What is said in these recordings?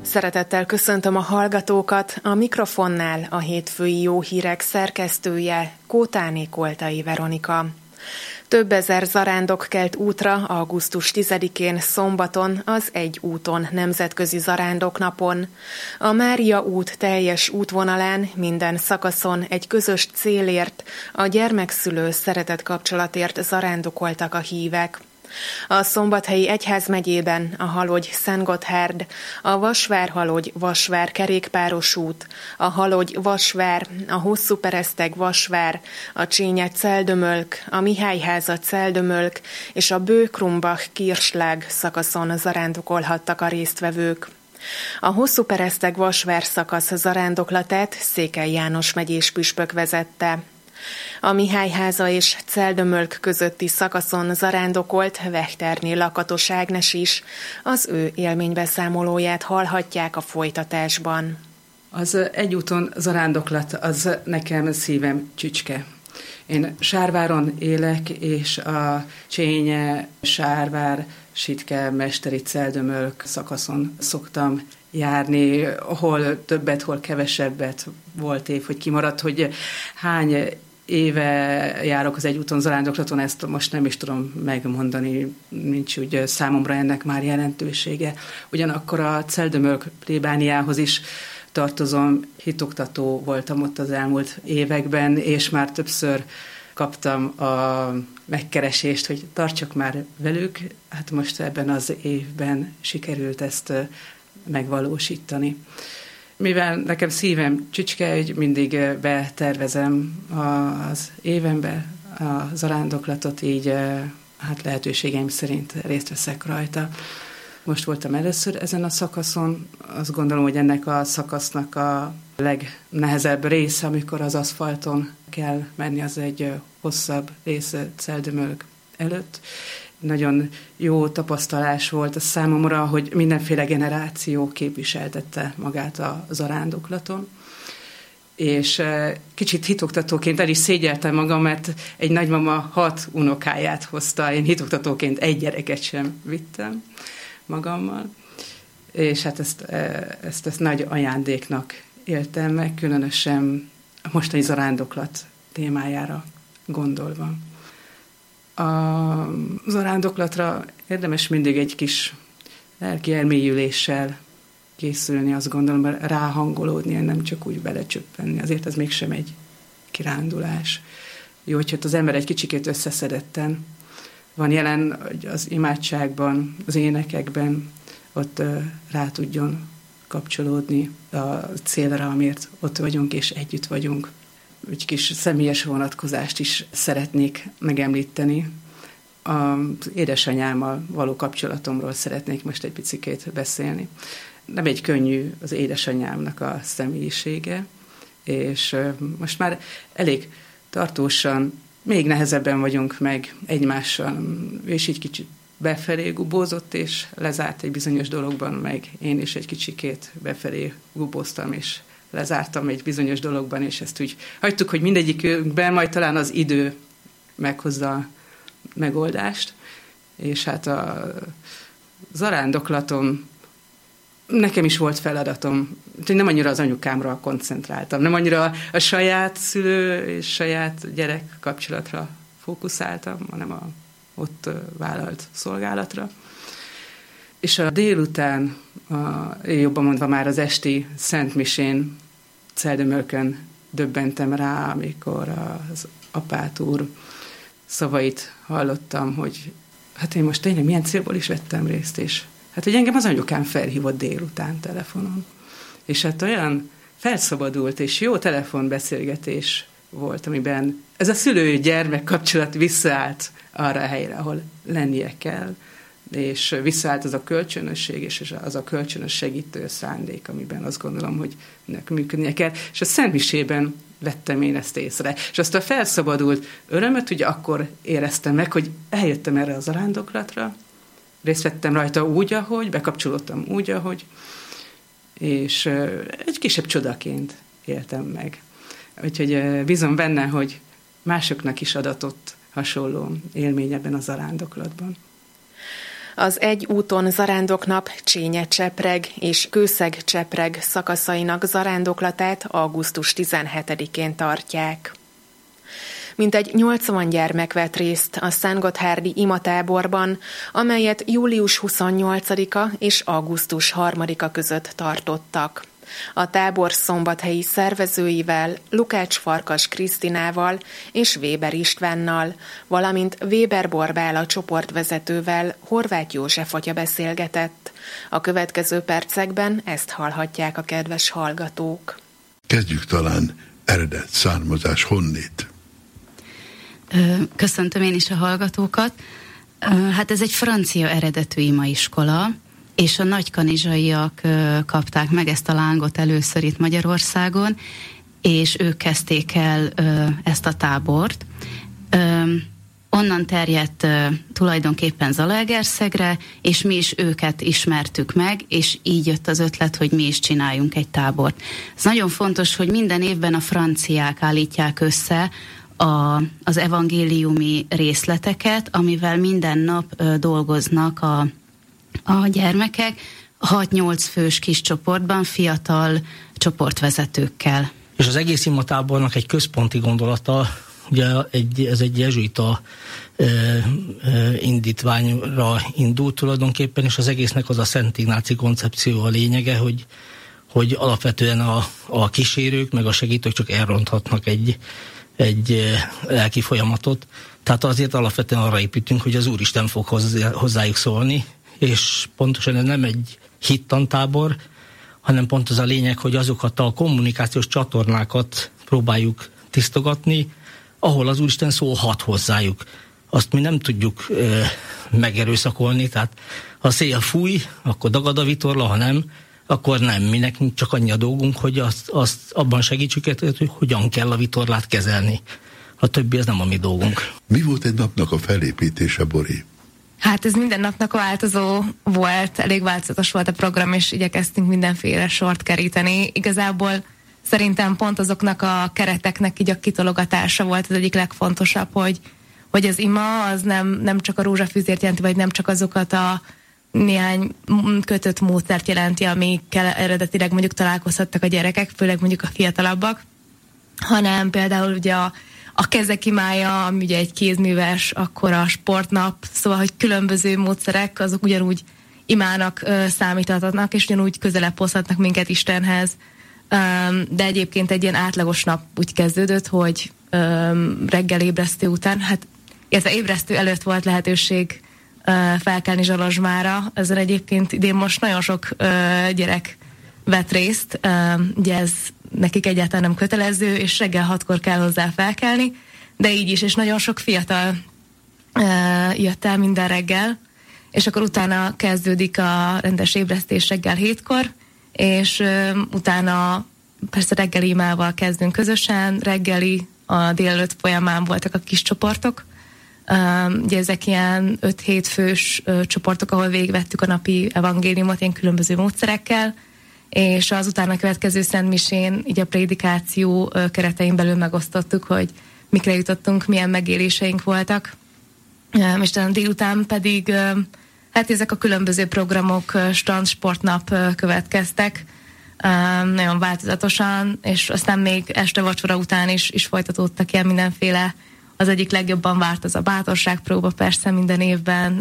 Szeretettel köszöntöm a hallgatókat, a mikrofonnál a hétfői Jó Hírek szerkesztője, Kótáné Koltai Veronika. Több ezer zarándok kelt útra augusztus 10-én szombaton az Egy úton nemzetközi zarándoknapon. A Mária út teljes útvonalán minden szakaszon egy közös célért, a gyermekszülő szeretetkapcsolatért zarándokoltak a hívek. A Szombathelyi Egyházmegyében a Halogy-Szentgotthárd, a Vasvár-Halogy-Vasvár kerékpáros út, a Halogy-Vasvár, a Hosszúpereszteg-Vasvár, a Csénye-Celdömölk, a Mihályháza-Celdömölk és a Bő-Krumbach-Kirchlág szakaszon zarándokolhattak a résztvevők. A Hosszúpereszteg-Vasvár szakasz zarándoklatát Székely János megyés püspök vezette. A Mihályháza és Celdömölk közötti szakaszon zarándokolt Vechterné Lakatos Ágnes is. Az ő élménybeszámolóját hallhatják a folytatásban. Az Egy úton zarándoklat az nekem szívem csücske. Én Sárváron élek, és a Csénye, Sárvár, Sitke, Mesteri, Celdömölk szakaszon szoktam járni, hol többet, hol kevesebbet, volt év, hogy kimaradt, hogy hány éve járok az Egy úton zarándoklaton, ezt most nem is tudom megmondani, nincs úgy számomra ennek már jelentősége. Ugyanakkor a Celdömölk plébániához is tartozom, hitoktató voltam ott az elmúlt években, és már többször kaptam a megkeresést, hogy tartsak már velük. Hát most ebben az évben sikerült ezt megvalósítani. Mivel nekem szívem csücske, hogy mindig betervezem az évenbe a zarándoklatot, így hát lehetőségeim szerint részt veszek rajta. Most voltam először ezen a szakaszon, azt gondolom, hogy ennek a szakasznak a legnehezebb része, amikor az aszfalton kell menni, az egy hosszabb része Celdömölk előtt. Nagyon jó tapasztalás volt a számomra, hogy mindenféle generáció képviseltette magát a zarándoklaton. És kicsit hitoktatóként el is szégyeltem magam, mert egy nagymama 6 unokáját hozta, én hitoktatóként egy gyereket sem vittem magammal. És hát ezt nagy ajándéknak éltem meg, különösen a mostani zarándoklat témájára gondolva. A zarándoklatra érdemes mindig egy kis lelki elmélyüléssel készülni, azt gondolom, ráhangolódni, nem csak úgy belecsöppenni. Azért ez mégsem egy kirándulás. Jó, hogyha az ember egy kicsikét összeszedetten van jelen az imádságban, az énekekben, ott rá tudjon kapcsolódni a célra, amiért ott vagyunk és együtt vagyunk. Egy kis személyes vonatkozást is szeretnék megemlíteni. Az édesanyámmal való kapcsolatomról szeretnék most egy picikét beszélni. Nem egy könnyű az édesanyámnak a személyisége, és most már elég tartósan, még nehezebben vagyunk meg egymással, és így kicsit befelé gubózott, és lezárt egy bizonyos dologban, meg én is egy kicsikét befelé gubóztam, és lezártam egy bizonyos dologban, és ezt úgy hagytuk, hogy mindegyikünkben majd talán az idő meghozza a megoldást, és hát a zarándoklatom nekem is volt feladatom, hogy nem annyira az anyukámra koncentráltam, nem annyira a saját szülő és saját gyerek kapcsolatra fókuszáltam, hanem a ott vállalt szolgálatra. És a délután, jobban mondva már az esti szentmisén Celdömölkön döbbentem rá, amikor az apát úr szavait hallottam, hogy hát én most tényleg milyen célból is vettem részt, és hát hogy engem az anyukám felhívott délután telefonon. És hát olyan felszabadult és jó telefonbeszélgetés volt, amiben ez a szülő-gyermek kapcsolat visszaállt arra a helyre, ahol lennie kell, és visszaállt az a kölcsönösség, és az a kölcsönös segítő szándék, amiben azt gondolom, hogy működnie kell. És a szentmisében vettem én ezt észre. És azt a felszabadult örömöt ugye akkor éreztem meg, hogy eljöttem erre a zarándoklatra, részt vettem rajta úgy, ahogy, bekapcsolódtam úgy, ahogy, és egy kisebb csodaként éltem meg. Úgyhogy bízom benne, hogy másoknak is adatott hasonló élmény ebben a zarándoklatban. Az egy úton zarándoknap Csénye-Csepreg és Kőszeg-Csepreg szakaszainak zarándoklatát augusztus 17-én tartják. Mintegy 80 gyermek vett részt a Szentgotthárdi imatáborban, amelyet július 28-a és augusztus 3-a között tartottak. A tábor szombathelyi szervezőivel, Lukács Farkas Krisztinával és Weber Istvánnal, valamint Weber Borbála csoportvezetővel Horváth József atya beszélgetett. A következő percekben ezt hallhatják a kedves hallgatók. Kezdjük talán eredet, származás, honnét. Köszöntöm én is a hallgatókat. Hát ez egy francia eredetű imaiskola, és a nagykanizsaiak kapták meg ezt a lángot először itt Magyarországon, és ők kezdték el ezt a tábort. Onnan terjedt tulajdonképpen Zalaegerszegre, és mi is őket ismertük meg, és így jött az ötlet, hogy mi is csináljunk egy tábort. Ez nagyon fontos, hogy minden évben a franciák állítják össze az evangéliumi részleteket, amivel minden nap dolgoznak a gyermekek 6-8 fős kis csoportban, fiatal csoportvezetőkkel. És az egész imatábornak egy központi gondolata, ugye ez egy jezsuita indítványra indult tulajdonképpen, és az egésznek az a Szent Ignáci koncepció a lényege, hogy alapvetően a kísérők meg a segítők csak elronthatnak egy lelki folyamatot. Tehát azért alapvetően arra építünk, hogy az Úristen fog hozzájuk szólni, és pontosan ez nem egy hittantábor, hanem pont az a lényeg, hogy azokat a kommunikációs csatornákat próbáljuk tisztogatni, ahol az Úristen szólhat hozzájuk. Azt mi nem tudjuk megerőszakolni, tehát ha a szél fúj, akkor dagad a vitorla, ha nem, akkor nem. Mi nekünk csak annyi a dolgunk, hogy azt abban segítsük, hogy hogyan kell a vitorlát kezelni. A többi az nem a mi dolgunk. Mi volt egy napnak a felépítése, Bori? Hát ez minden napnak a változó volt, elég változatos volt a program, és igyekeztünk mindenféle sort keríteni. Igazából szerintem pont azoknak a kereteknek így a kitologatása volt az egyik legfontosabb, hogy az ima az nem csak a rózsafűzért jelenti, vagy nem csak azokat a néhány kötött módszert jelenti, amikkel eredetileg mondjuk találkozhattak a gyerekek, főleg mondjuk a fiatalabbak, hanem például ugye a kezek imája, ami ugye egy kézműves, akkor a sportnap, szóval, hogy különböző módszerek, azok ugyanúgy imának számíthatnak, és ugyanúgy közelebb hozhatnak minket Istenhez. De egyébként egy ilyen átlagos nap úgy kezdődött, hogy reggel ébresztő után, illetve ébresztő előtt volt lehetőség felkelni Zsalozsmára. Ezen egyébként idén most nagyon sok gyerek vett részt, ugye ez nekik egyáltalán nem kötelező, és reggel 6-kor kell hozzá felkelni, de így is, és nagyon sok fiatal jött el minden reggel, és akkor utána kezdődik a rendes ébresztés reggel 7-kor, és utána persze reggeli imával kezdünk közösen, reggeli a délelőtt folyamán voltak a kis csoportok, ugye ezek ilyen 5-7 fős csoportok, ahol végigvettük a napi evangéliumot ilyen különböző módszerekkel, és az utána következő szentmisén így a prédikáció keretein belül megosztottuk, hogy mikre jutottunk, milyen megéléseink voltak. És talán délután pedig hát ezek a különböző programok, strandsportnap következtek, nagyon változatosan, és aztán még este vacsora után is folytatódtak ilyen mindenféle. Az egyik legjobban várt az a bátorságpróba persze minden évben,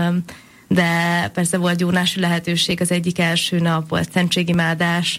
de persze volt gyónási lehetőség, az egyik első nap volt szentségimádás,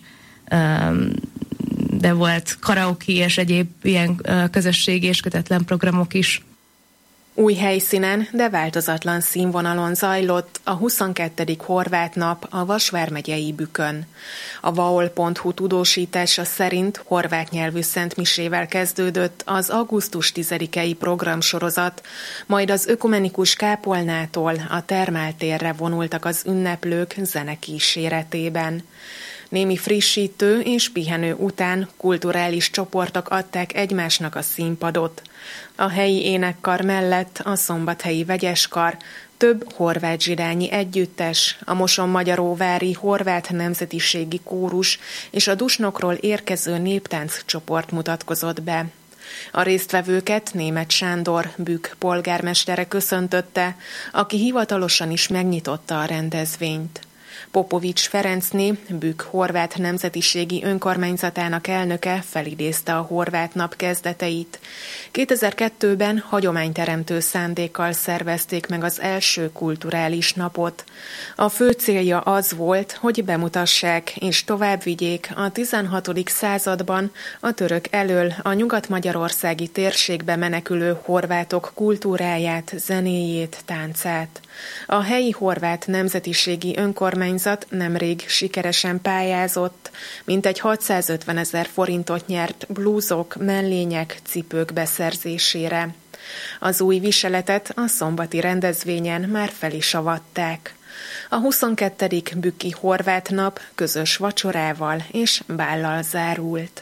de volt karaoke és egyéb ilyen közösségi és kötetlen programok is. Új helyszínen, de változatlan színvonalon zajlott a 22. Horvát nap a Vas vármegyei Bükön. A vaol.hu tudósítása szerint horvát nyelvű szentmisével kezdődött az augusztus 10-i programsorozat, majd az ökumenikus kápolnától a Termáltérre vonultak az ünneplők zenekíséretében. Némi frissítő és pihenő után kulturális csoportok adták egymásnak a színpadot. A helyi énekkar mellett a szombathelyi vegyeskar, több horvát zsidányi együttes, a Mosonmagyaróvári horvát nemzetiségi kórus és a Dusnokról érkező néptánc csoport mutatkozott be. A résztvevőket Németh Sándor Bükk polgármestere köszöntötte, aki hivatalosan is megnyitotta a rendezvényt. Popovics Ferencné, Bükk horvát nemzetiségi önkormányzatának elnöke felidézte a horvát nap kezdeteit. 2002-ben hagyományteremtő szándékkal szervezték meg az első kulturális napot. A fő célja az volt, hogy bemutassák és továbbvigyék a 16. században a török elől a nyugat-magyarországi térségbe menekülő horvátok kultúráját, zenéjét, táncát. A helyi horvát nemzetiségi önkormányzat nemrég sikeresen pályázott, mintegy 650 000 forintot nyert blúzok, mellények, cipők beszerzésére. Az új viseletet a szombati rendezvényen már fel is avatták. A 22. bükki horvát nap közös vacsorával és bállal zárult.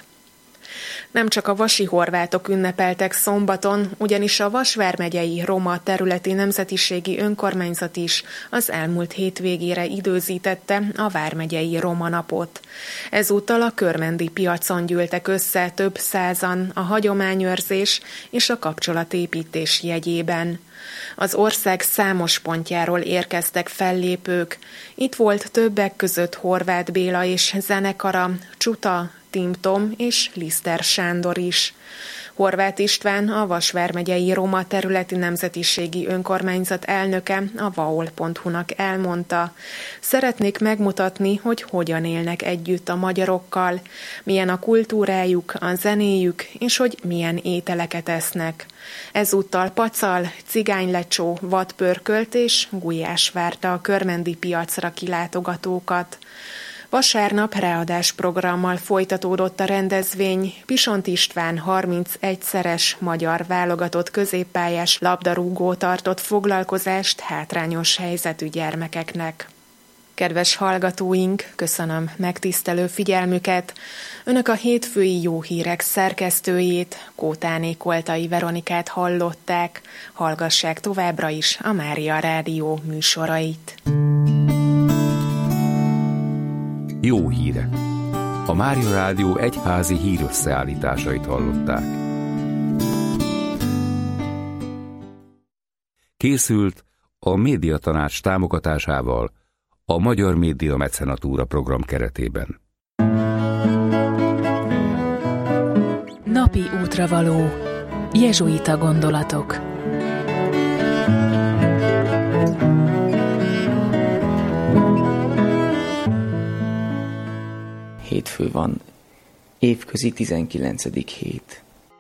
Nem csak a vasi horvátok ünnepeltek szombaton, ugyanis a Vas vármegyei roma területi nemzetiségi önkormányzat is az elmúlt hétvégére időzítette a vármegyei roma napot. Ezúttal a Körmendi piacon gyűltek össze több százan a hagyományőrzés és a kapcsolatépítés jegyében. Az ország számos pontjáról érkeztek fellépők. Itt volt többek között Horváth Béla és zenekara, Csuta, Tim Tom és Liszter Sándor is. Horváth István, a Vas vármegyei roma területi nemzetiségi önkormányzat elnöke a vaol.hu-nak elmondta: szeretnék megmutatni, hogy hogyan élnek együtt a magyarokkal, milyen a kultúrájuk, a zenéjük, és hogy milyen ételeket esznek. Ezúttal pacal, cigánylecsó, vadpörkölt és gulyás várta a körmendi piacra kilátogatókat. Vasárnap ráadásprogrammal folytatódott a rendezvény. Pisont István 31-szeres magyar válogatott középpályás labdarúgó tartott foglalkozást hátrányos helyzetű gyermekeknek. Kedves hallgatóink, köszönöm megtisztelő figyelmüket. Önök a hétfői Jó Hírek szerkesztőjét, Kótáné Koltai Veronikát hallották. Hallgassák továbbra is a Mária Rádió műsorait. Jó hírek! A Mária Rádió egyházi hírösszeállításait hallották. Készült a Médiatanács támogatásával a Magyar Média Mecenatúra program keretében. Napi útravaló. Jezsuita gondolatok. Hétfő van, évközi 19. hét.